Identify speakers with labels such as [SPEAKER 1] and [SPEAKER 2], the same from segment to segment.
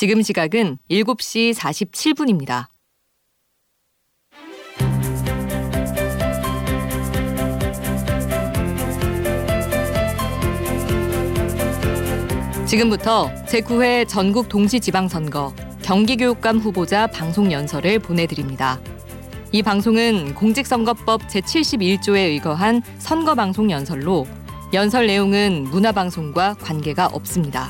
[SPEAKER 1] 지금 시각은 7시 47분입니다. 지금부터 제9회 전국 동시지방선거 경기교육감 후보자 방송 연설을 보내드립니다. 이 방송은 공직선거법 제71조에 의거한 선거방송 연설로 연설 내용은 문화방송과 관계가 없습니다.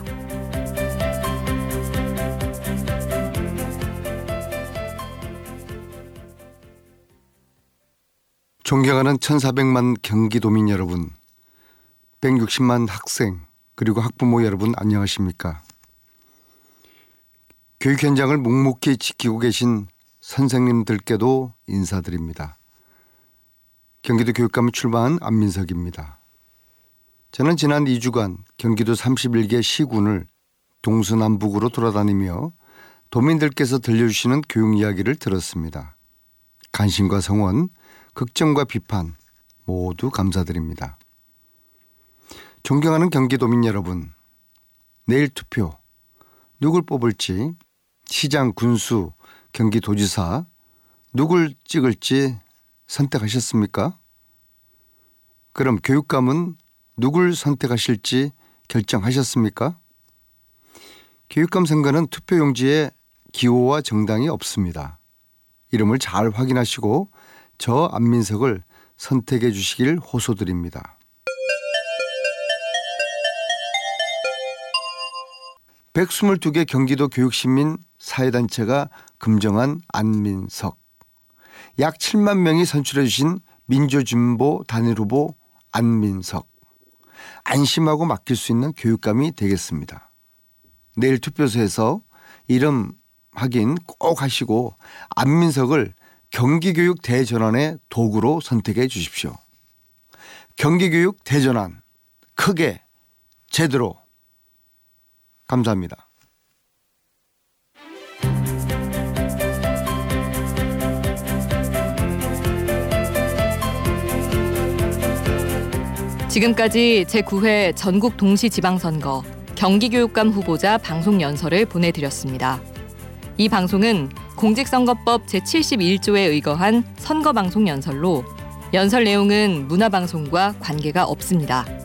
[SPEAKER 2] 존경하는 1,400만 경기도민 여러분, 160만 학생 그리고 학부모 여러분 안녕하십니까? 교육 현장을 묵묵히 지키고 계신 선생님들께도 인사드립니다. 경기도 교육감을 출마한 안민석입니다. 저는 지난 2주간 경기도 31개 시군을 동서남북으로 돌아다니며 도민들께서 들려주시는 교육 이야기를 들었습니다. 관심과 성원, 걱정과 비판 모두 감사드립니다. 존경하는 경기도민 여러분, 내일 투표 누굴 뽑을지, 시장, 군수, 경기도지사 누굴 찍을지 선택하셨습니까? 그럼 교육감은 누굴 선택하실지 결정하셨습니까? 교육감 선거는 투표용지에 기호와 정당이 없습니다. 이름을 잘 확인하시고 저 안민석을 선택해 주시길 호소드립니다. 122개 경기도 교육시민 사회단체가 금정한 안민석. 약 7만 명이 선출해 주신 민주진보 단일후보 안민석. 안심하고 맡길 수 있는 교육감이 되겠습니다. 내일 투표소에서 이름 확인 꼭 하시고 안민석을 경기교육 대전환의 도구로 선택해 주십시오. 경기교육 대전환, 크게, 제대로. 감사합니다.
[SPEAKER 1] 지금까지 제9회 전국 동시지방선거 경기교육감 후보자 방송 연설을 보내드렸습니다. 이 방송은 공직선거법 제71조에 의거한 선거방송 연설로 연설 내용은 문화방송과 관계가 없습니다.